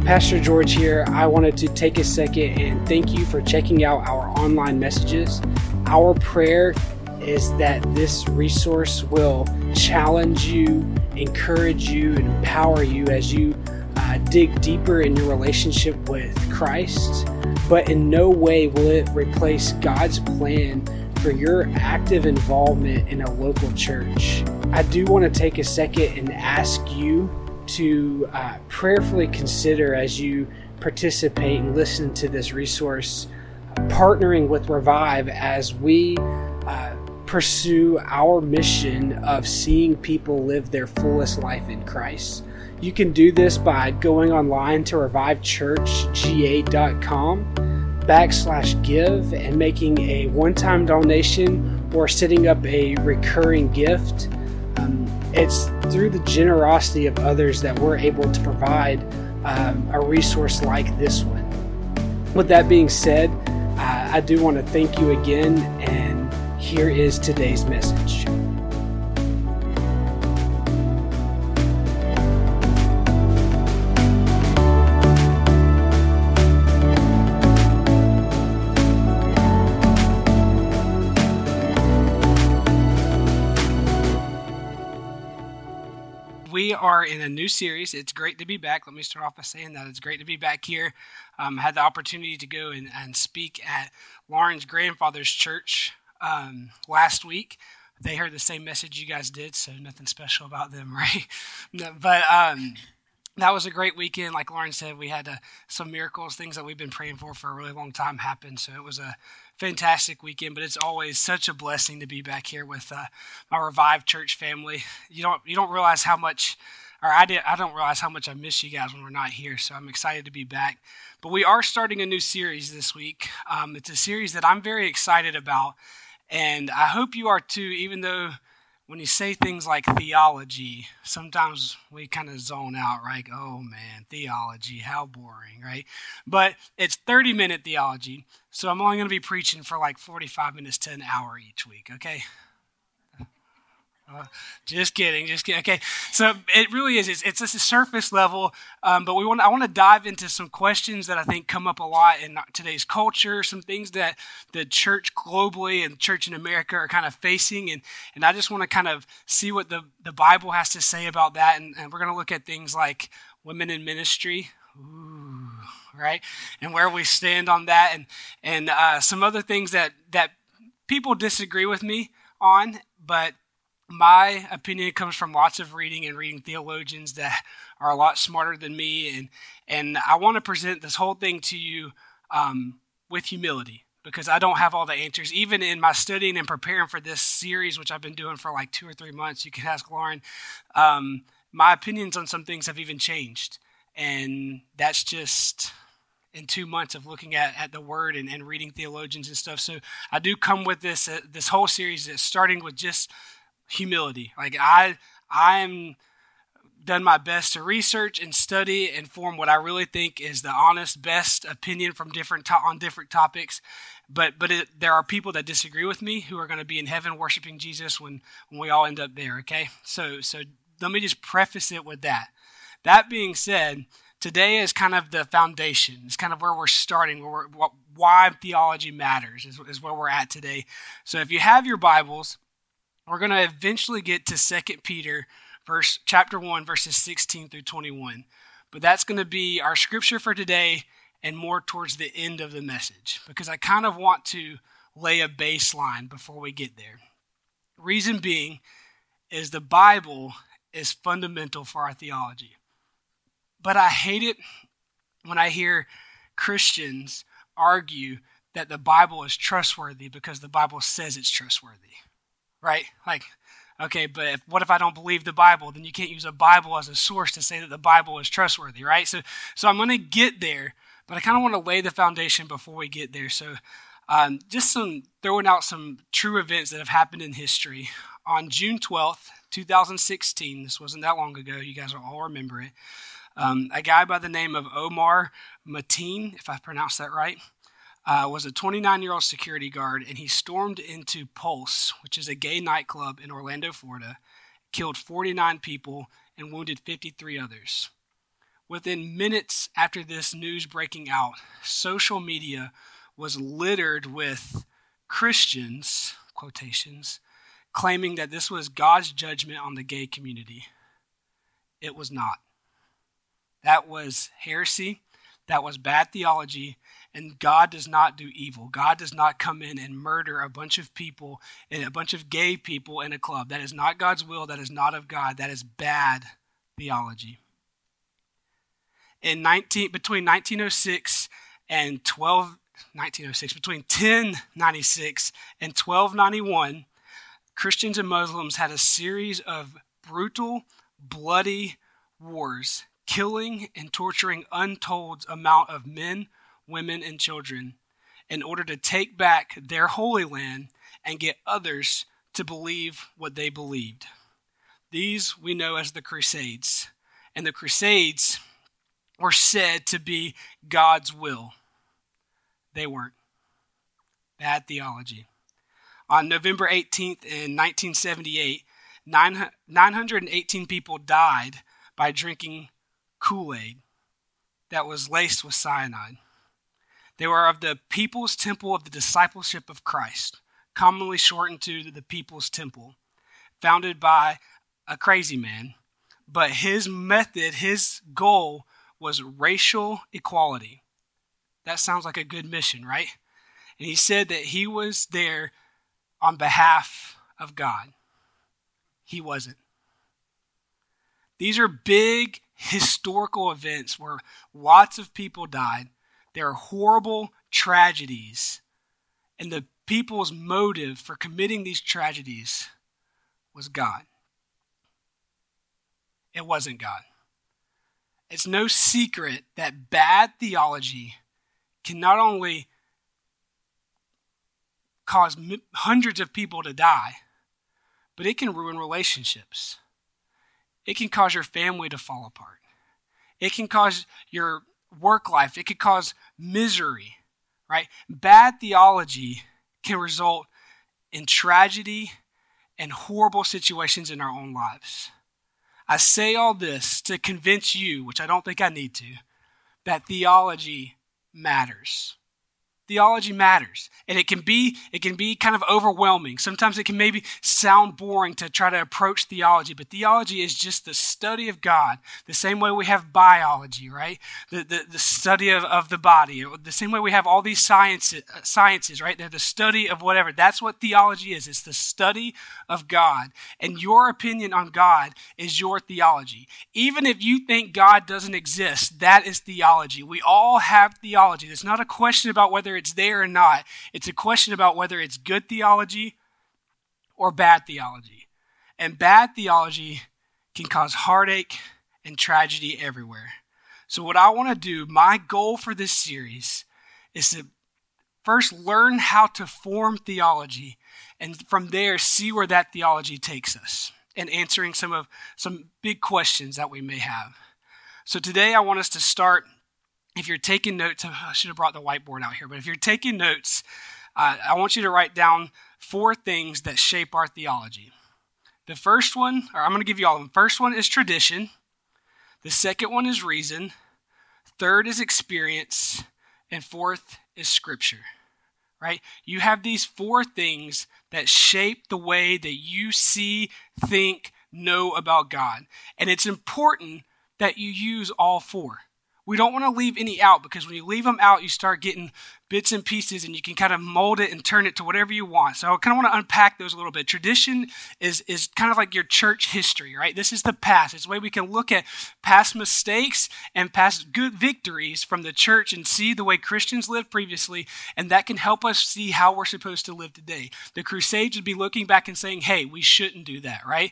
Pastor George here. I wanted to take a second and thank you for checking out our online messages. Our prayer is that this resource will challenge you, encourage you, and empower you as you dig deeper in your relationship with Christ. But in no way will it replace God's plan for your active involvement in a local church. I do want to take a second and ask you to prayerfully consider, as you participate and listen to this resource, partnering with Revive as we pursue our mission of seeing people live their fullest life in Christ. You can do this by going online to revivechurchga.com/give and making a one-time donation or setting up a recurring gift. It's through the generosity of others that we're able to provide a resource like this one. With that being said, I do want to thank you again, and here is today's message. We are in a new series. It's great to be back. Let me start off by saying that it's great to be back here. I had the opportunity to go and speak at Lauren's grandfather's church last week. They heard the same message you guys did, so nothing special about them, right? But that was a great weekend. Like Lauren said, we had some miracles, things that we've been praying for a really long time happen. So it was a fantastic weekend, but it's always such a blessing to be back here with my Revive Church family. You don't realize how much, or I don't realize how much I miss you guys when we're not here. So I'm excited to be back. But we are starting a new series this week. It's a series that I'm very excited about, and I hope you are too. Even though when you say things like theology, sometimes we kind of zone out, right? Oh man, theology, how boring, right? But it's 30-minute theology, so I'm only going to be preaching for like 45 minutes to an hour each week, okay? Just kidding. Okay, so it really is. It's just a surface level, but I want to dive into some questions that I think come up a lot in today's culture, some things that the church globally and church in America are kind of facing, and I just want to kind of see what the Bible has to say about that, and we're going to look at things like women in ministry, right, and where we stand on that, and some other things that people disagree with me on, but my opinion comes from lots of reading theologians that are a lot smarter than me, and I want to present this whole thing to you with humility, because I don't have all the answers. Even in my studying and preparing for this series, which I've been doing for like 2 or 3 months, you can ask Lauren, my opinions on some things have even changed, and that's just in 2 months of looking at the Word and reading theologians and stuff. So I do come with this whole series that's starting with just humility. Like I'm done my best to research and study and form what I really think is the honest, best opinion from on different topics. But there are people that disagree with me who are going to be in heaven worshiping Jesus when we all end up there. Okay, so let me just preface it with that. That being said, today is kind of the foundation. It's kind of where we're starting. Why theology matters is where we're at today. So if you have your Bibles, we're going to eventually get to 2 Peter chapter 1, verses 16 through 21. But that's going to be our scripture for today and more towards the end of the message, because I kind of want to lay a baseline before we get there. Reason being is the Bible is fundamental for our theology. But I hate it when I hear Christians argue that the Bible is trustworthy because the Bible says it's trustworthy. Right? Like, okay, but what if I don't believe the Bible? Then you can't use a Bible as a source to say that the Bible is trustworthy, right? So I'm going to get there, but I kind of want to lay the foundation before we get there. So just throwing out some true events that have happened in history. On June 12th, 2016, this wasn't that long ago, you guys will all remember it, a guy by the name of Omar Mateen, if I pronounced that right, was a 29-year-old security guard, and he stormed into Pulse, which is a gay nightclub in Orlando, Florida, killed 49 people, and wounded 53 others. Within minutes after this news breaking out, social media was littered with Christians, quotations, claiming that this was God's judgment on the gay community. It was not. That was heresy. That was bad theology. And God does not do evil. God does not come in and murder a bunch of people and a bunch of gay people in a club. That is not God's will. That is not of God. That is bad theology. Between 1906 and 1906, between 1096 and 1291, Christians and Muslims had a series of brutal, bloody wars, killing and torturing untold amount of men, women, and children in order to take back their holy land and get others to believe what they believed. These we know as the Crusades. And the Crusades were said to be God's will. They weren't. Bad theology. On November 18th in 1978, 918 people died by drinking Kool-Aid that was laced with cyanide. They were of the People's Temple of the Discipleship of Christ, commonly shortened to the People's Temple, founded by a crazy man. But his method, his goal was racial equality. That sounds like a good mission, right? And he said that he was there on behalf of God. He wasn't. These are big historical events where lots of people died. There are horrible tragedies. And the people's motive for committing these tragedies was God. It wasn't God. It's no secret that bad theology can not only cause hundreds of people to die, but it can ruin relationships. It can cause your family to fall apart. It can cause your work life. It can cause misery, right? Bad theology can result in tragedy and horrible situations in our own lives. I say all this to convince you, which I don't think I need to, that theology matters. Theology matters. And it can be kind of overwhelming. Sometimes it can maybe sound boring to try to approach theology, but theology is just the study of God. The same way we have biology, right? The study of the body. The same way we have all these sciences, right? They're the study of whatever. That's what theology is. It's the study of God. And your opinion on God is your theology. Even if you think God doesn't exist, that is theology. We all have theology. It's not a question about whether it's there or not. It's a question about whether it's good theology or bad theology. And bad theology can cause heartache and tragedy everywhere. So what I want to do, my goal for this series, is to first learn how to form theology, and from there see where that theology takes us, and answering some big questions that we may have. So today I want us to start. If you're taking notes, I should have brought the whiteboard out here, but if you're taking notes, I want you to write down 4 things that shape our theology. The first one, or I'm going to give you all of them. First one is tradition. The second one is reason. Third is experience. And fourth is scripture, right? You have these 4 things that shape the way that you see, think, know about God. And it's important that you use all 4. We don't want to leave any out, because when you leave them out, you start getting bits and pieces, and you can kind of mold it and turn it to whatever you want. So I kind of want to unpack those a little bit. Tradition is kind of like your church history, right? This is the past. It's the way we can look at past mistakes and past good victories from the church and see the way Christians lived previously, and that can help us see how we're supposed to live today. The Crusades would be looking back and saying, hey, we shouldn't do that, right?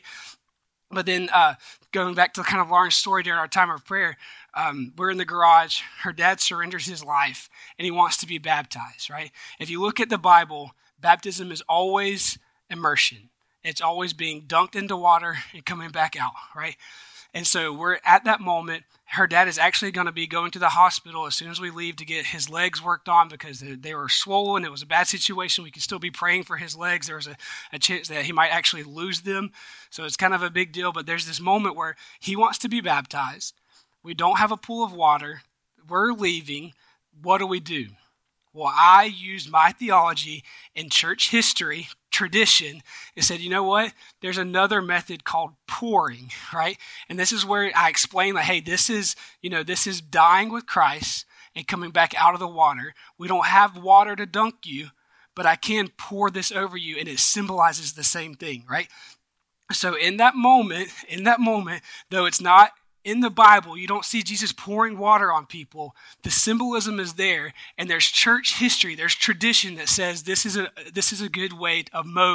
But then going back to kind of Lauren's story during our time of prayer, we're in the garage. Her dad surrenders his life, and he wants to be baptized, right? If you look at the Bible, baptism is always immersion. It's always being dunked into water and coming back out, right? And so we're at that moment. Her dad is actually going to be going to the hospital as soon as we leave to get his legs worked on, because they were swollen. It was a bad situation. We could still be praying for his legs. There was a chance that he might actually lose them. So it's kind of a big deal. But there's this moment where he wants to be baptized. We don't have a pool of water. We're leaving. What do? Well, I used my theology and church history, tradition, and said, you know what? There's another method called pouring, right? And this is where I explain, like, hey, this is dying with Christ and coming back out of the water. We don't have water to dunk you, but I can pour this over you, and it symbolizes the same thing, right? So in that moment, though it's not in the Bible, you don't see Jesus pouring water on people. The symbolism is there, and there's church history, there's tradition that says this is a good way,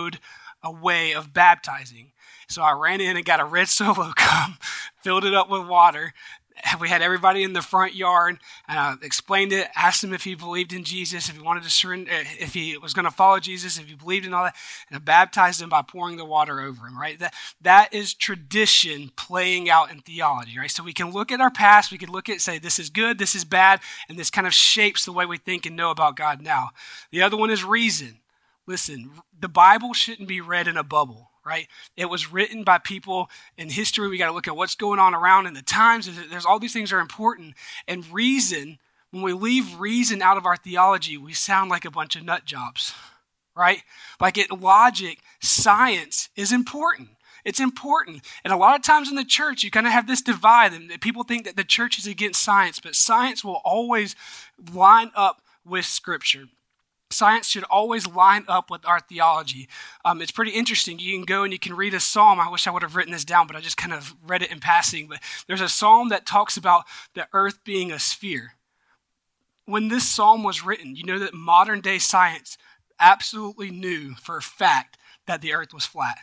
a way of baptizing. So I ran in and got a red Solo cup, filled it up with water. We had everybody in the front yard, and I explained it, asked him if he believed in Jesus, if he wanted to surrender, if he was going to follow Jesus, if he believed in all that, and I baptized him by pouring the water over him, right? That is tradition playing out in theology, right? So we can look at our past, we can look at, say, this is good, this is bad, and this kind of shapes the way we think and know about God now. The other one is reason. Listen, the Bible shouldn't be read in a bubble. Right? It was written by people in history. We got to look at what's going on around in the times. There's all these things are important. And reason, when we leave reason out of our theology, we sound like a bunch of nut jobs, right? Logic, science is important. It's important. And a lot of times in the church, you kind of have this divide, and people think that the church is against science, but science will always line up with Scripture. Science should always line up with our theology. It's pretty interesting. You can go and you can read a psalm. I wish I would have written this down, but I just kind of read it in passing. But there's a psalm that talks about the earth being a sphere. When this psalm was written, you know that modern day science absolutely knew for a fact that the earth was flat.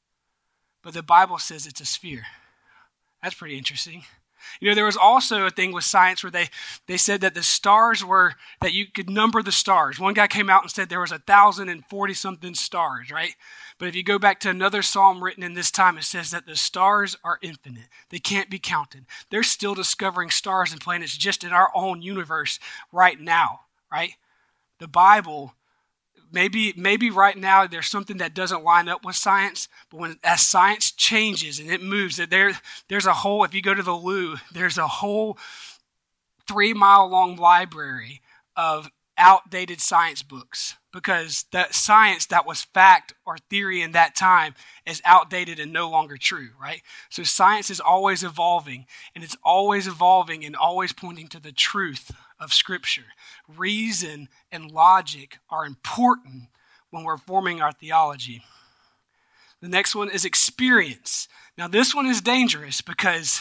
But the Bible says it's a sphere. That's pretty interesting. You know, there was also a thing with science where they said that the stars were, that you could number the stars. One guy came out and said there was 1,040-something stars, right? But if you go back to another psalm written in this time, it says that the stars are infinite. They can't be counted. They're still discovering stars and planets just in our own universe right now, right? The Bible, maybe right now there's something that doesn't line up with science, but as science changes and it moves, there's a whole, if you go to the Lou, there's a whole 3-mile long library of outdated science books, because that science that was fact or theory in that time is outdated and no longer true, right? So science is always evolving, and it's always evolving and always pointing to the truth of Scripture. Reason and logic are important when we're forming our theology. The next one is experience. Now this one is dangerous because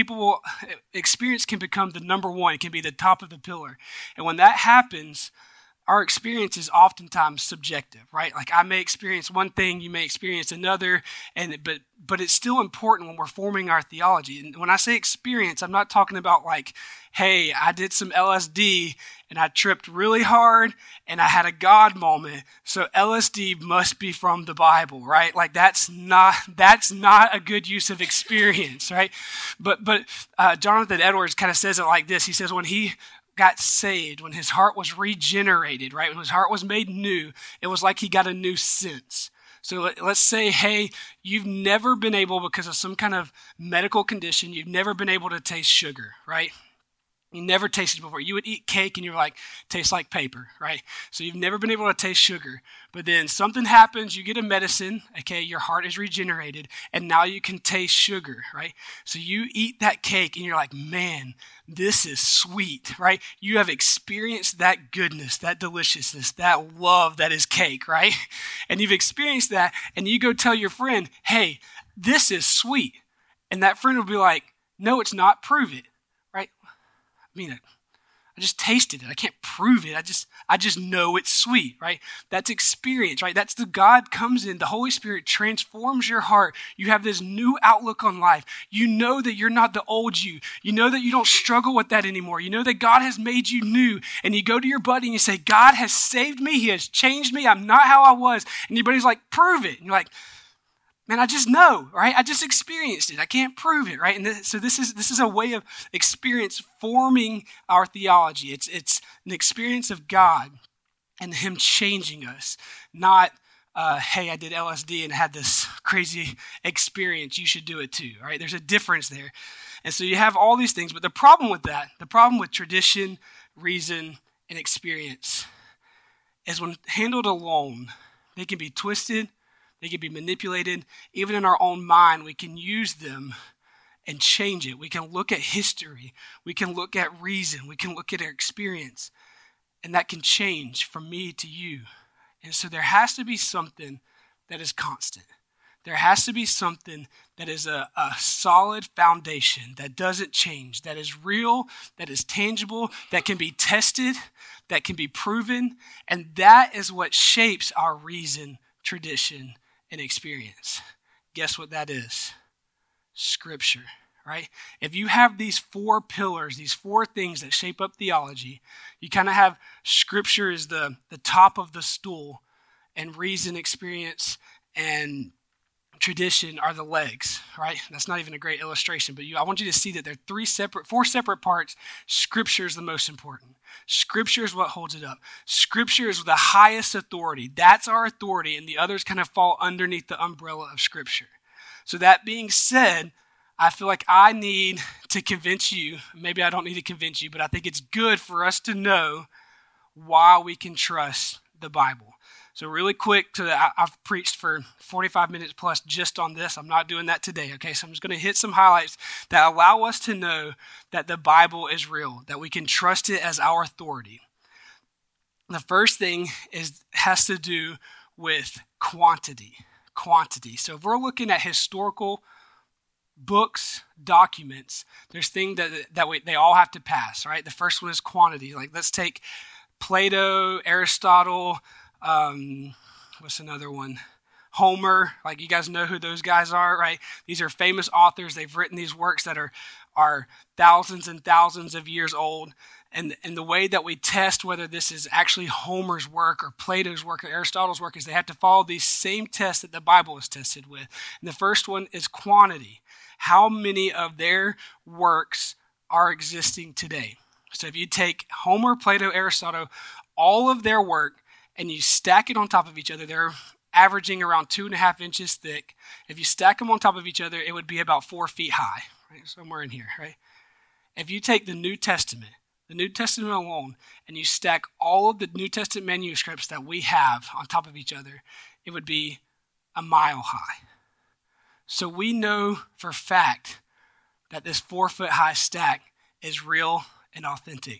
experience can become the number one. It can be the top of the pillar. And when that happens, our experience is oftentimes subjective, right? Like I may experience one thing, you may experience another, but it's still important when we're forming our theology. And when I say experience, I'm not talking about like, hey, I did some LSD and I tripped really hard and I had a God moment, so LSD must be from the Bible, right? Like that's not a good use of experience, right? But Jonathan Edwards kind of says it like this. He says when he got saved, when his heart was regenerated, right? When his heart was made new, it was like he got a new sense. So let's say, hey, you've never been able, because of some kind of medical condition, you've never been able to taste sugar, right? You never tasted it before. You would eat cake and you're like, tastes like paper, right? So you've never been able to taste sugar. But then something happens, you get a medicine, okay, your heart is regenerated, and now you can taste sugar, right? So you eat that cake and you're like, man, this is sweet, right? You have experienced that goodness, that deliciousness, that love that is cake, right? And you've experienced that, and you go tell your friend, hey, this is sweet. And that friend will be like, no, it's not, prove it. I just tasted it. I can't prove it. I just know it's sweet, right? That's experience, right? That's the God comes in. The Holy Spirit transforms your heart. You have this new outlook on life. You know that you're not the old you. You know that you don't struggle with that anymore. You know that God has made you new. And you go to your buddy and you say, God has saved me. He has changed me. I'm not how I was. And your buddy's like, prove it. And you're like, man, I just know, right? I just experienced it. I can't prove it, right? And so this is a way of experience forming our theology. It's an experience of God and Him changing us, not, hey, I did LSD and had this crazy experience. You should do it too, right? There's a difference there. And so you have all these things, but the problem with tradition, reason, and experience is when handled alone, they can be twisted, they can be manipulated. Even in our own mind, we can use them and change it. We can look at history, we can look at reason, we can look at our experience, and that can change from me to you. And so there has to be something that is constant. There has to be something that is a solid foundation that doesn't change, that is real, that is tangible, that can be tested, that can be proven, and that is what shapes our reason, tradition, and experience. Guess what that is? Scripture, right? If you have these four pillars, these four things that shape up theology, you kind of have Scripture as the top of the stool, and reason, experience, and tradition are the legs, right? That's not even a great illustration, but I want you to see that they're four separate parts. Scripture is the most important. Scripture is what holds it up. Scripture is the highest authority. That's our authority, and the others kind of fall underneath the umbrella of Scripture. So that being said, I feel like I need to convince you, maybe I don't need to convince you, but I think it's good for us to know why we can trust the Bible. So really quick, I've preached for 45 minutes plus just on this. I'm not doing that today, okay? So I'm just going to hit some highlights that allow us to know that the Bible is real, that we can trust it as our authority. The first thing has to do with quantity. So if we're looking at historical books, documents, there's things that they all have to pass, right? The first one is quantity. Like let's take Plato, Aristotle, what's another one? Homer, like you guys know who those guys are, right? These are famous authors. They've written these works that are thousands and thousands of years old. And the way that we test whether this is actually Homer's work or Plato's work or Aristotle's work is they have to follow these same tests that the Bible is tested with. And the first one is quantity. How many of their works are existing today? So if you take Homer, Plato, Aristotle, all of their work, and you stack it on top of each other, they're averaging around 2.5 inches thick. If you stack them on top of each other, it would be about 4 feet high, right? Somewhere in here, right? If you take the New Testament alone, and you stack all of the New Testament manuscripts that we have on top of each other, it would be a mile high. So we know for fact that this 4-foot high stack is real and authentic.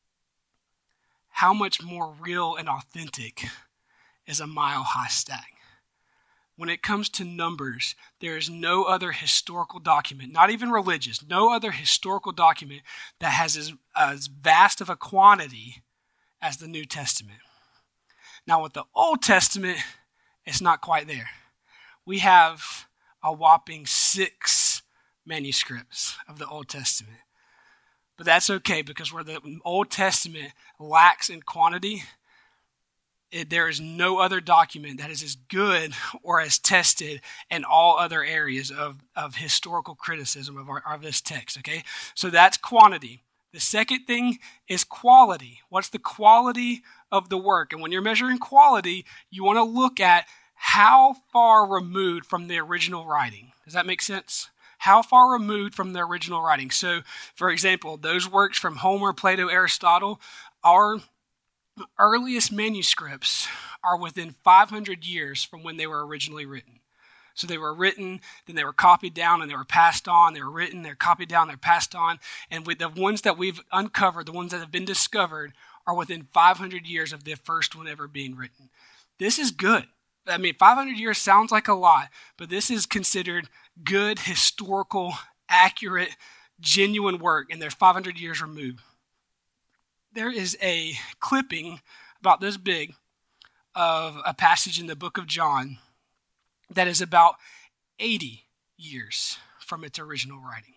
How much more real and authentic is a mile-high stack? When it comes to numbers, there is no other historical document, not even religious, no other historical document that has as vast of a quantity as the New Testament. Now with the Old Testament, it's not quite there. We have a whopping 6 manuscripts of the Old Testament. But that's okay, because where the Old Testament lacks in quantity, there is no other document that is as good or as tested in all other areas of historical criticism of this text, okay? So that's quantity. The second thing is quality. What's the quality of the work? And when you're measuring quality, you want to look at how far removed from the original writing. Does that make sense? How far removed from the original writing? So, for example, those works from Homer, Plato, Aristotle, our earliest manuscripts are within 500 years from when they were originally written. So they were written, then they were copied down, and they were passed on. They were written, they're copied down, they're passed on. And with the ones that we've uncovered, the ones that have been discovered, are within 500 years of the first one ever being written. This is good. I mean, 500 years sounds like a lot, but this is considered good, historical, accurate, genuine work, and they're 500 years removed. There is a clipping about this big of a passage in the book of John that is about 80 years from its original writing.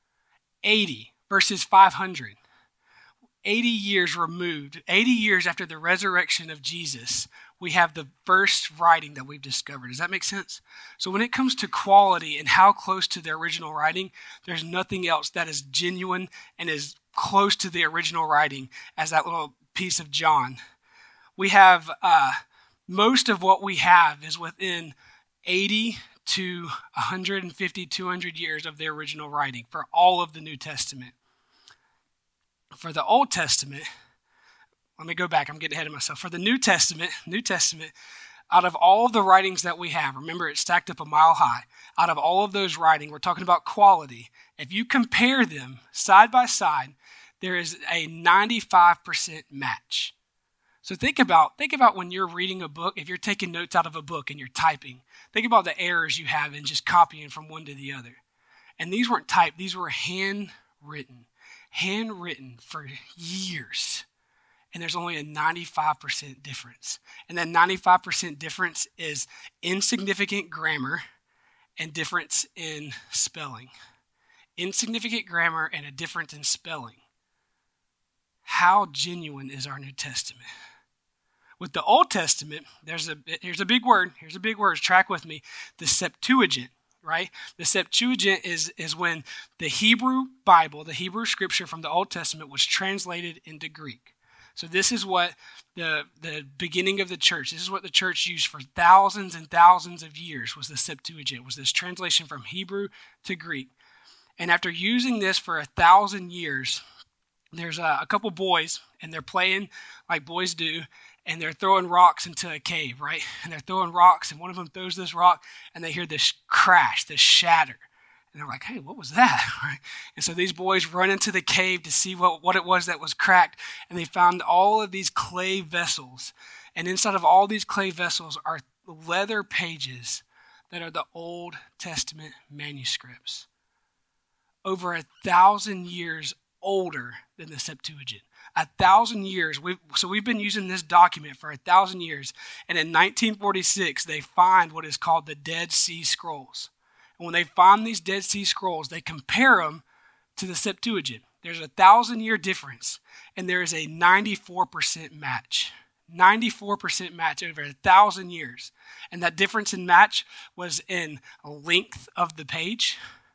80 versus 500. 80 years removed, 80 years after the resurrection of Jesus, we have the first writing that we've discovered. Does that make sense? So when it comes to quality and how close to the original writing, there's nothing else that is genuine and is close to the original writing as that little piece of John. We have, most of what we have is within 80 to 150, 200 years of the original writing for all of the New Testament. For the Old Testament, let me go back. I'm getting ahead of myself. For the New Testament, out of all of the writings that we have, remember it's stacked up a mile high. Out of all of those writings, we're talking about quality. If you compare them side by side, there is a 95% match. So think about when you're reading a book, if you're taking notes out of a book and you're typing, think about the errors you have in just copying from one to the other. And these weren't typed, these were handwritten for years. And there's only a 95% difference. And that 95% difference is insignificant grammar and difference in spelling. Insignificant grammar and a difference in spelling. How genuine is our New Testament? With the Old Testament, here's a big word. Track with me. The Septuagint, right? The Septuagint is when the Hebrew Bible, the Hebrew scripture from the Old Testament was translated into Greek. So this is what the beginning of the church, this is what the church used for thousands and thousands of years, was the Septuagint, was this translation from Hebrew to Greek. And after using this for 1,000 years, there's a couple boys, and they're playing like boys do, and they're throwing rocks into a cave, right? And they're throwing rocks, and one of them throws this rock, and they hear this crash, this shatter. And they're like, hey, what was that? Right? And so these boys run into the cave to see what it was that was cracked, and they found all of these clay vessels. And inside of all these clay vessels are leather pages that are the Old Testament manuscripts. Over 1,000 years older than the Septuagint. 1,000 years. We've been using this document for 1,000 years. And in 1946, they find what is called the Dead Sea Scrolls. And when they find these Dead Sea Scrolls, they compare them to the Septuagint. There's a 1,000-year difference, and there is a 94% match. 94% match over 1,000 years. And that difference in match was in length of the page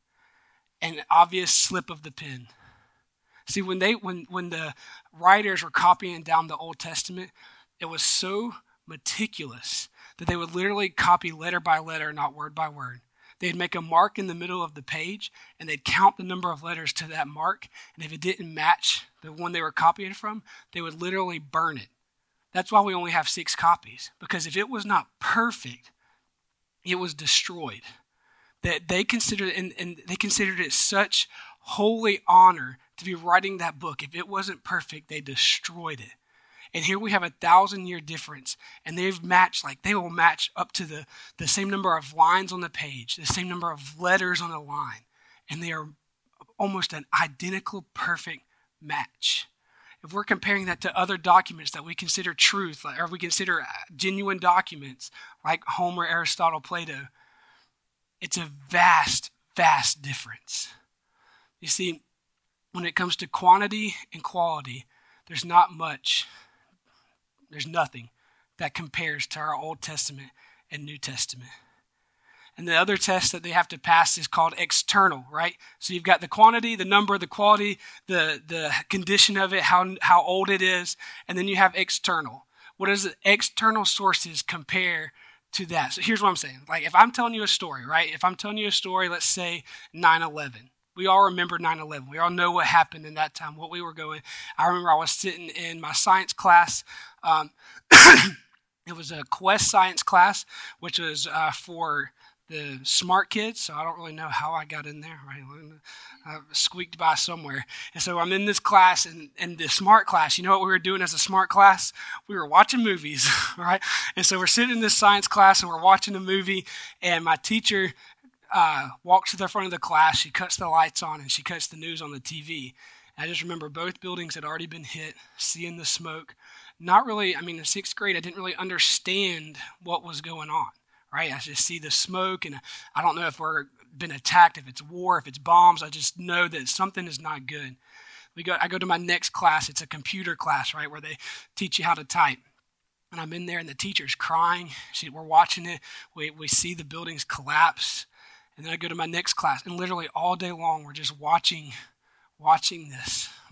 and obvious slip of the pen. See, when the writers were copying down the Old Testament, it was so meticulous that they would literally copy letter by letter, not word by word. They'd make a mark in the middle of the page, and they'd count the number of letters to that mark, and if it didn't match the one they were copying from, they would literally burn it. That's why we only have 6 copies, because if it was not perfect, it was destroyed. That they considered, and they considered it such holy honor to be writing that book. If it wasn't perfect, they destroyed it. And here we have a 1,000-year difference, and they will match up to the same number of lines on the page, the same number of letters on the line, and they are almost an identical, perfect match. If we're comparing that to other documents that we consider truth, or we consider genuine documents like Homer, Aristotle, Plato, it's a vast, vast difference. You see, when it comes to quantity and quality, there's nothing that compares to our Old Testament and New Testament. And the other test that they have to pass is called external, right? So you've got the quantity, the number, the quality, the condition of it, how old it is, and then you have external. What does the external sources compare to that? So here's what I'm saying. Like if I'm telling you a story, right? If I'm telling you a story, let's say 9/11. We all remember 9/11. We all know what happened in that time, what we were going. I remember I was sitting in my science class. It was a Quest science class, which was for the smart kids. So I don't really know how I got in there, right? I squeaked by somewhere. And so I'm in this class, and the smart class, you know what we were doing as a smart class? We were watching movies, right? And so we're sitting in this science class, and we're watching a movie, and my teacher walks to the front of the class. She cuts the lights on, and she cuts the news on the TV. And I just remember both buildings had already been hit, seeing the smoke. Not really, in 6th grade, I didn't really understand what was going on, right? I just see the smoke, and I don't know if we're been attacked, if it's war, if it's bombs. I just know that something is not good. I go to my next class. It's a computer class, right, where they teach you how to type. And I'm in there, and the teacher's crying. We're watching it. We see the buildings collapse. And then I go to my next class, and literally all day long, we're just watching this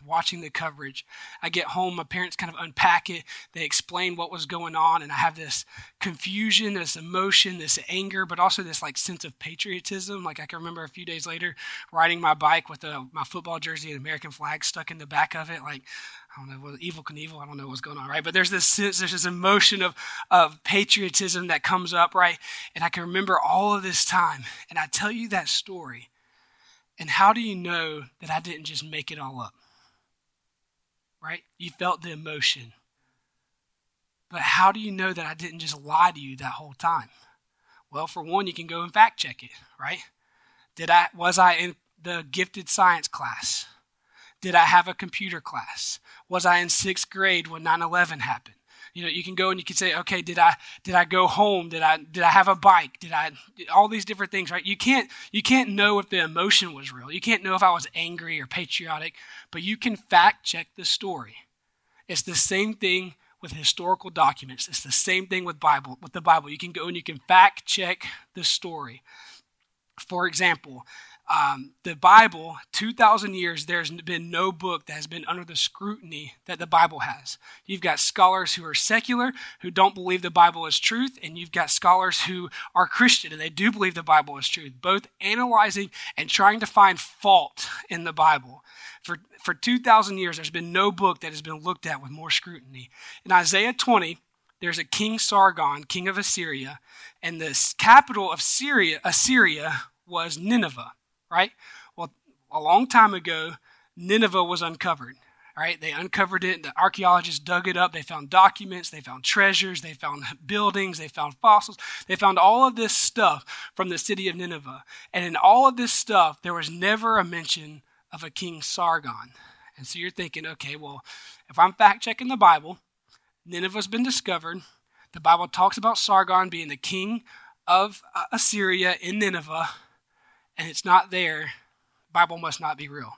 watching the coverage. I get home, my parents kind of unpack it. They explain what was going on, and I have this confusion, this emotion, this anger, but also this like sense of patriotism. Like I can remember a few days later riding my bike with my football jersey and American flag stuck in the back of it. Like, I don't know, Evel Knievel, I don't know what's going on, right? But there's this sense, there's this emotion of patriotism that comes up, right? And I can remember all of this time, and I tell you that story. And how do you know that I didn't just make it all up? Right? You felt the emotion. But how do you know that I didn't just lie to you that whole time? Well, for one, you can go and fact check it, right? Was I in the gifted science class? Did I have a computer class? Was I in 6th grade when 9/11 happened? You know, you can go and you can say, okay, did I go home? Did I have a bike? All these different things, right? You can't know if the emotion was real. You can't know if I was angry or patriotic, but you can fact check the story. It's the same thing with historical documents. It's the same thing with the Bible. You can go and you can fact check the story. For example, the Bible, 2,000 years, there's been no book that has been under the scrutiny that the Bible has. You've got scholars who are secular, who don't believe the Bible is truth, and you've got scholars who are Christian, and they do believe the Bible is truth, both analyzing and trying to find fault in the Bible. For 2,000 years, there's been no book that has been looked at with more scrutiny. In Isaiah 20, there's a King Sargon, king of Assyria, and the capital of Assyria was Nineveh, right? Well, a long time ago, Nineveh was uncovered, right? They uncovered it. The archaeologists dug it up. They found documents. They found treasures. They found buildings. They found fossils. They found all of this stuff from the city of Nineveh. And in all of this stuff, there was never a mention of a King Sargon. And so you're thinking, okay, well, if I'm fact-checking the Bible, Nineveh's been discovered. The Bible talks about Sargon being the king of Assyria in Nineveh, and it's not there. The Bible must not be real.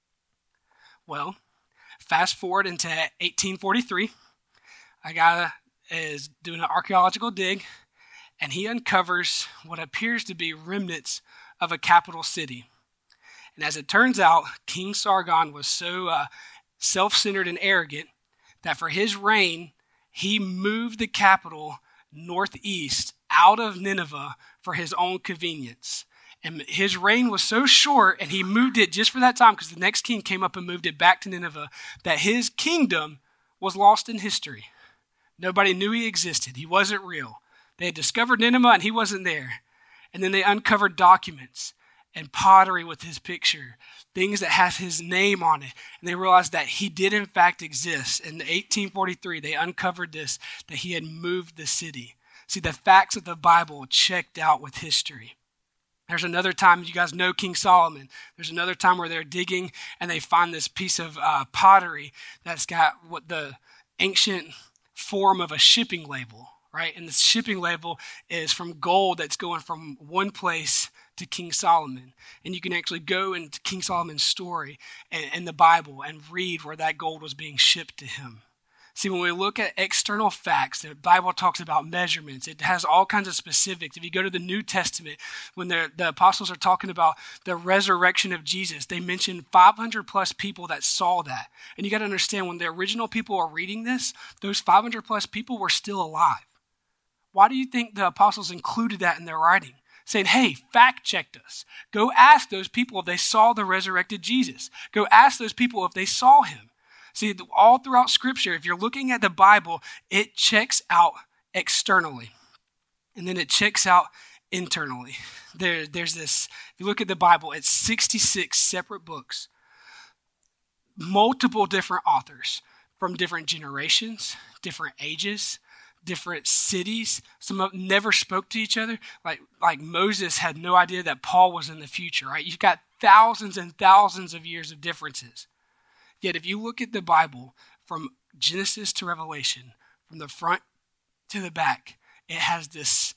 Well, fast forward into 1843. A guy is doing an archaeological dig, and he uncovers what appears to be remnants of a capital city. And as it turns out, King Sargon was so self-centered and arrogant that for his reign, he moved the capital northeast out of Nineveh for his own convenience. And his reign was so short, and he moved it just for that time, because the next king came up and moved it back to Nineveh, that his kingdom was lost in history. Nobody knew he existed. He wasn't real. They had discovered Nineveh, and he wasn't there. And then they uncovered documents and pottery with his picture, things that have his name on it. And they realized that he did in fact exist. In 1843, they uncovered this, that he had moved the city. See, the facts of the Bible checked out with history. There's another time, you guys know King Solomon. There's another time where they're digging and they find this piece of pottery that's got what the ancient form of a shipping label, right? And the shipping label is from gold that's going from one place to King Solomon. And you can actually go into King Solomon's story in the Bible and read where that gold was being shipped to him. See, when we look at external facts, the Bible talks about measurements. It has all kinds of specifics. If you go to the New Testament, when the apostles are talking about the resurrection of Jesus, they mention 500 plus people that saw that. And you got to understand, when the original people are reading this, those 500 plus people were still alive. Why do you think the apostles included that in their writing? Saying, hey, fact checked us. Go ask those people if they saw the resurrected Jesus. Go ask those people if they saw him. See, all throughout Scripture, if you're looking at the Bible, it checks out externally. And then it checks out internally. There's this, if you look at the Bible, it's 66 separate books. Multiple different authors from different generations, different ages, different cities. Some of them never spoke to each other. Like Moses had no idea that Paul was in the future, right? You've got thousands and thousands of years of differences. Yet if you look at the Bible from Genesis to Revelation, from the front to the back, it has this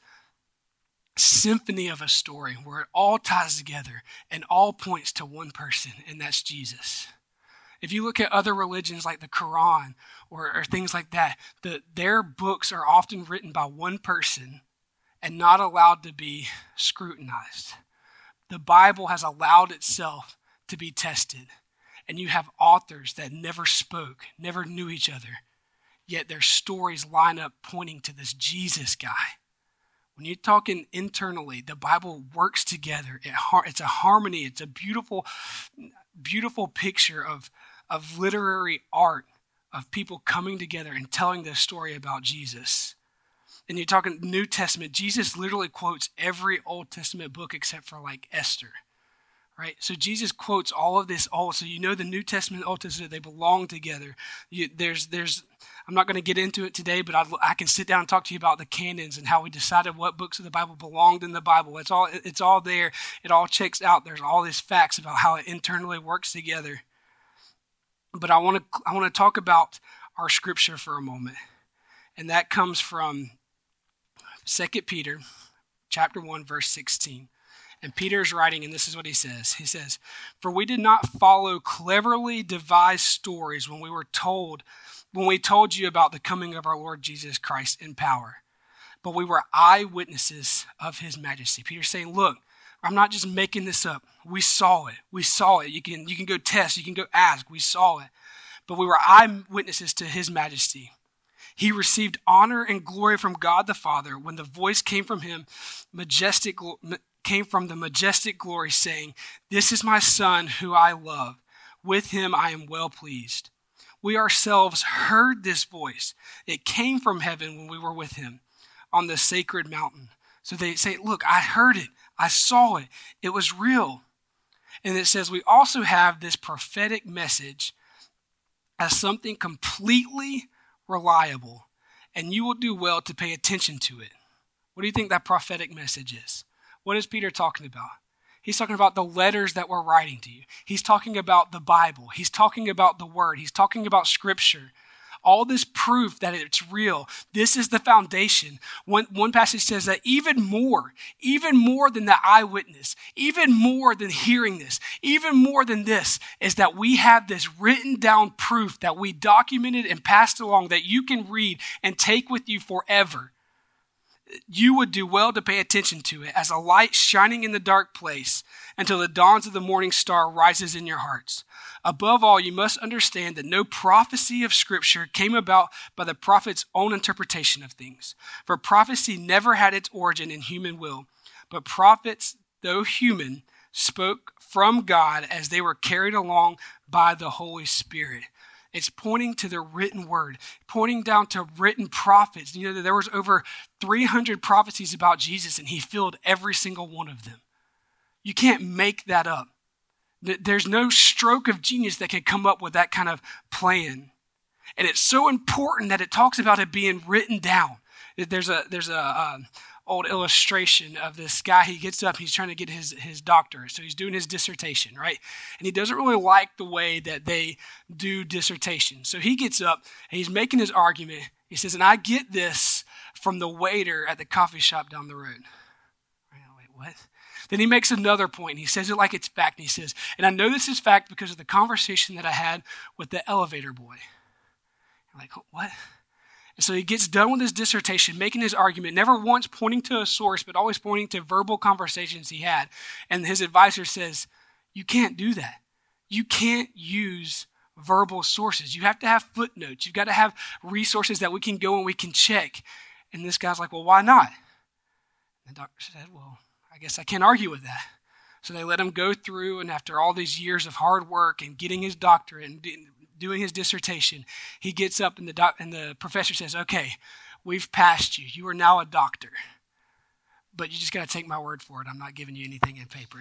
symphony of a story where it all ties together and all points to one person, and that's Jesus. If you look at other religions like the Quran or things like that, their books are often written by one person and not allowed to be scrutinized. The Bible has allowed itself to be tested. and you have authors that never spoke, never knew each other, yet their stories line up pointing to this Jesus guy. When you're talking internally, the Bible works together. It's a harmony. It's a beautiful, beautiful picture of literary art, of people coming together and telling their story about Jesus. And you're talking New Testament, Jesus literally quotes every Old Testament book except for like Esther, right? So Jesus quotes all of this old. So you know the New Testament and Old Testament, they belong together. I'm not going to get into it today, but I can sit down and talk to you about the canons and how we decided what books of the Bible belonged in the Bible. It's all there. It all checks out. There's all these facts about how it internally works together. But I want to talk about our scripture for a moment, and that comes from 2 Peter chapter 1, verse 16. And Peter is writing, and this is what he says. He says, "For we did not follow cleverly devised stories when we told you about the coming of our Lord Jesus Christ in power, but we were eyewitnesses of his majesty." Peter's saying, look, I'm not just making this up. We saw it. You can go test. You can go ask. We saw it. But we were eyewitnesses to his majesty. He received honor and glory from God the Father when the voice came from the majestic glory saying, "This is my Son who I love. With him I am well pleased." We ourselves heard this voice. It came from heaven when we were with him on the sacred mountain. So they say, look, I heard it. I saw it. It was real. And it says we also have this prophetic message as something completely reliable, and you will do well to pay attention to it. What do you think that prophetic message is? What is Peter talking about? He's talking about the letters that we're writing to you. He's talking about the Bible. He's talking about the Word. He's talking about Scripture. All this proof that it's real. This is the foundation. One passage says that even more than the eyewitness, even more than hearing this, even more than this, is that we have this written down proof that we documented and passed along that you can read and take with you forever. You would do well to pay attention to it as a light shining in the dark place until the dawns of the morning star rises in your hearts. Above all, you must understand that no prophecy of Scripture came about by the prophet's own interpretation of things. For prophecy never had its origin in human will, but prophets, though human, spoke from God as they were carried along by the Holy Spirit. It's pointing to the written word, pointing down to written prophets. You know, there was over 300 prophecies about Jesus, and he filled every single one of them. You can't make that up. There's no stroke of genius that can come up with that kind of plan. And it's so important that it talks about it being written down. There's a old illustration of this guy. He gets up, he's trying to get his doctorate. So he's doing his dissertation, right? And he doesn't really like the way that they do dissertation. So he gets up and he's making his argument. He says, and I get this from the waiter at the coffee shop down the road. Wait, what? Then he makes another point, and he says it like it's fact. And he says, and I know this is fact because of the conversation that I had with the elevator boy. I'm like, what? And so he gets done with his dissertation, making his argument, never once pointing to a source, but always pointing to verbal conversations he had. And his advisor says, you can't do that. You can't use verbal sources. You have to have footnotes. You've got to have resources that we can go and we can check. And this guy's like, well, why not? And the doctor said, well, I guess I can't argue with that. So they let him go through, and after all these years of hard work and getting his doctorate and doing his dissertation, he gets up and the professor says, okay, we've passed you. You are now a doctor. But you just got to take my word for it. I'm not giving you anything in paper.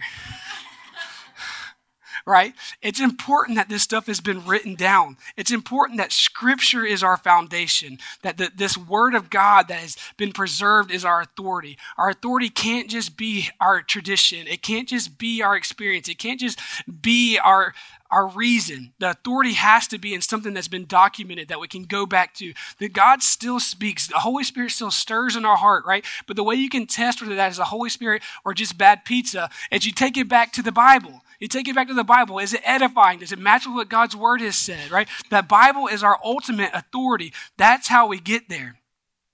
Right? It's important that this stuff has been written down. It's important that Scripture is our foundation, that this Word of God that has been preserved is our authority. Our authority can't just be our tradition. It can't just be our experience. It can't just be our reason. The authority has to be in something that's been documented that we can go back to. That God still speaks. The Holy Spirit still stirs in our heart, right? But the way you can test whether that is the Holy Spirit or just bad pizza is you take it back to the Bible. You take it back to the Bible. Is it edifying? Does it match with what God's Word has said, right? That Bible is our ultimate authority. That's how we get there.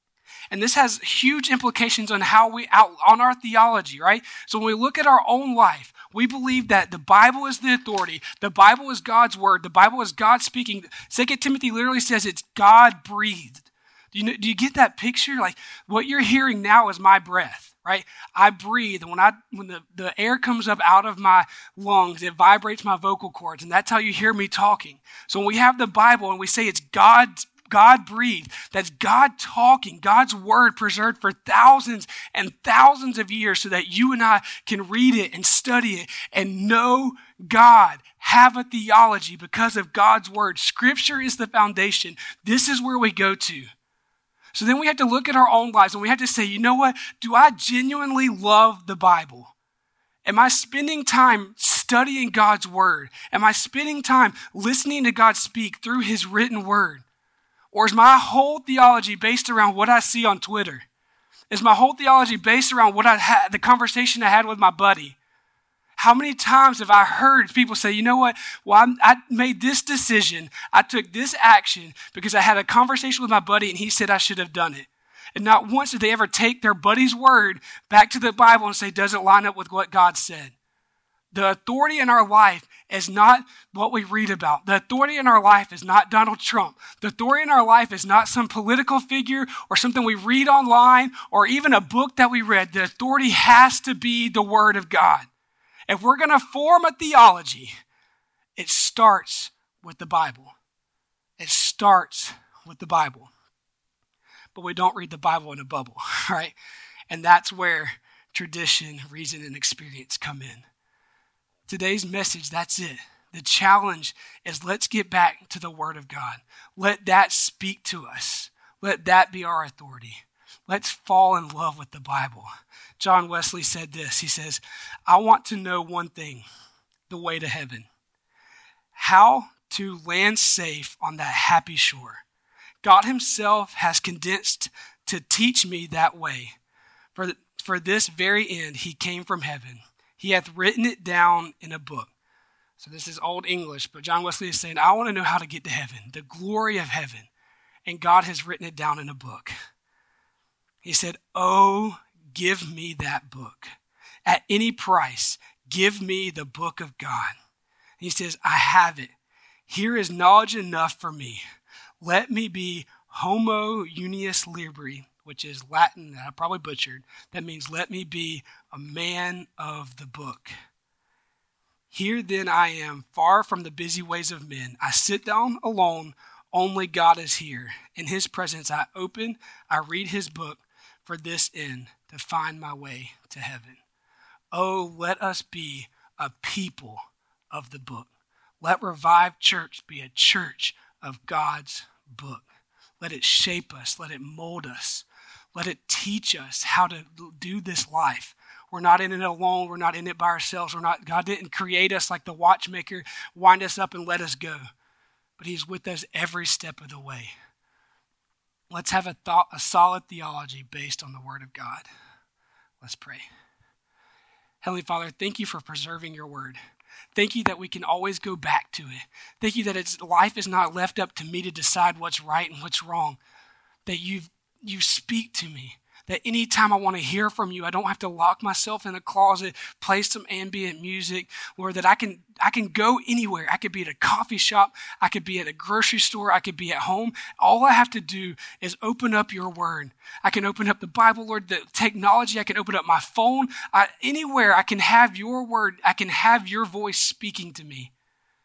And this has huge implications on on our theology, right? So when we look at our own life, we believe that the Bible is the authority. The Bible is God's word. The Bible is God speaking. 2 Timothy literally says it's God breathed. Do you get that picture? Like what you're hearing now is my breath, right? I breathe. And when the air comes up out of my lungs, it vibrates my vocal cords. And that's how you hear me talking. So when we have the Bible and we say it's God breathed, that's God talking, God's word preserved for thousands and thousands of years so that you and I can read it and study it and know God, have a theology because of God's word. Scripture is the foundation. This is where we go to. So then we have to look at our own lives and we have to say, you know what? Do I genuinely love the Bible? Am I spending time studying God's word? Am I spending time listening to God speak through his written word? Or is my whole theology based around what I see on Twitter? Is my whole theology based around the conversation I had with my buddy? How many times have I heard people say, you know what? Well, I made this decision. I took this action because I had a conversation with my buddy and he said I should have done it. And not once did they ever take their buddy's word back to the Bible and say, does it line up with what God said? The authority in our life is not what we read about. The authority in our life is not Donald Trump. The authority in our life is not some political figure or something we read online or even a book that we read. The authority has to be the word of God. If we're going to form a theology, it starts with the Bible. It starts with the Bible. But we don't read the Bible in a bubble, right? And that's where tradition, reason, and experience come in. Today's message, that's it. The challenge is let's get back to the Word of God. Let that speak to us. Let that be our authority. Let's fall in love with the Bible. John Wesley said this. He says, I want to know one thing, the way to heaven. How to land safe on that happy shore. God himself has condensed to teach me that way. For this very end, he came from heaven. He hath written it down in a book. So this is Old English, but John Wesley is saying, I want to know how to get to heaven, the glory of heaven. And God has written it down in a book. He said, oh, give me that book. At any price, give me the book of God. And he says, I have it. Here is knowledge enough for me. Let me be homo unius libri, which is Latin that I probably butchered. That means let me be a man of the book. Here then I am, far from the busy ways of men. I sit down alone, only God is here. In his presence I open, I read his book for this end, to find my way to heaven. Oh, let us be a people of the book. Let Revive Church be a church of God's book. Let it shape us. Let it mold us. Let it teach us how to do this life. We're not in it alone. We're not in it by ourselves. God didn't create us like the watchmaker, wind us up and let us go. But he's with us every step of the way. Let's have a solid theology based on the Word of God. Let's pray. Heavenly Father, thank you for preserving your word. Thank you that we can always go back to it. Thank you that life is not left up to me to decide what's right and what's wrong. That you speak to me. That anytime I want to hear from you, I don't have to lock myself in a closet, play some ambient music, or that I can go anywhere. I could be at a coffee shop. I could be at a grocery store. I could be at home. All I have to do is open up your word. I can open up the Bible, Lord, the technology. I can open up my phone. Anywhere I can have your word. I can have your voice speaking to me.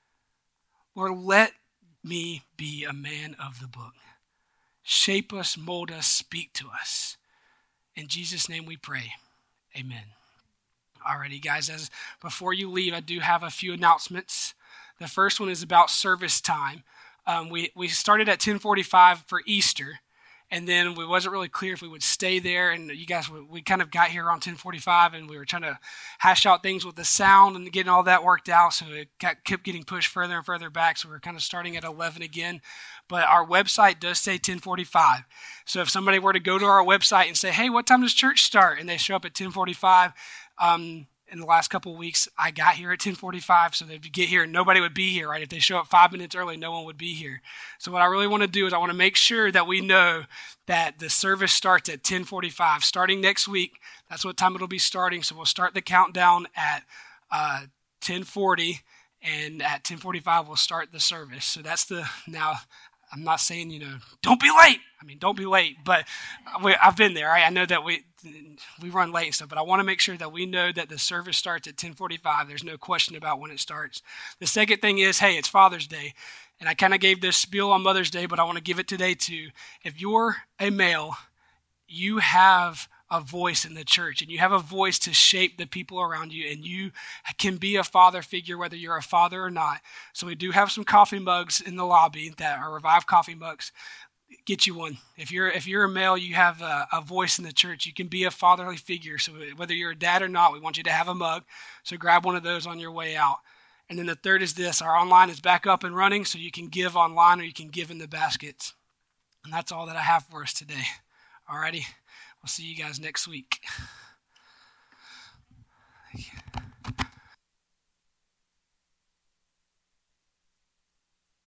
Lord, let me be a man of the book. Shape us, mold us, speak to us. In Jesus' name we pray. Amen. Alrighty, guys, before you leave, I do have a few announcements. The first one is about service time. We started at 10:45 for Easter, and then we wasn't really clear if we would stay there. And you guys, we kind of got here around 10:45, and we were trying to hash out things with the sound and getting all that worked out. So it kept getting pushed further and further back. So we're kind of starting at 11 again. But our website does say 10:45. So if somebody were to go to our website and say, hey, what time does church start? And they show up at 10:45, in the last couple of weeks, I got here at 10:45, so they'd get here and nobody would be here, right? If they show up 5 minutes early, no one would be here. So what I really want to do is I want to make sure that we know that the service starts at 10:45. Starting next week, that's what time it'll be starting. So we'll start the countdown at 10:40, and at 10:45 we'll start the service. So now I'm not saying, don't be late. I mean, don't be late, but I've been there. Right? I know that we run late and stuff, but I want to make sure that we know that the service starts at 10:45. There's no question about when it starts. The second thing is, hey, it's Father's Day, and I kind of gave this spiel on Mother's Day, but I want to give it today too. If you're a male, you have a voice in the church, and you have a voice to shape the people around you, and you can be a father figure whether you're a father or not. So we do have some coffee mugs in the lobby that are Revive coffee mugs. Get you one. If you're a male, you have a voice in the church. You can be a fatherly figure. So whether you're a dad or not, we want you to have a mug. So grab one of those on your way out. And then the third is this. Our online is back up and running, so you can give online or you can give in the baskets. And that's all that I have for us today. Alrighty. We'll see you guys next week.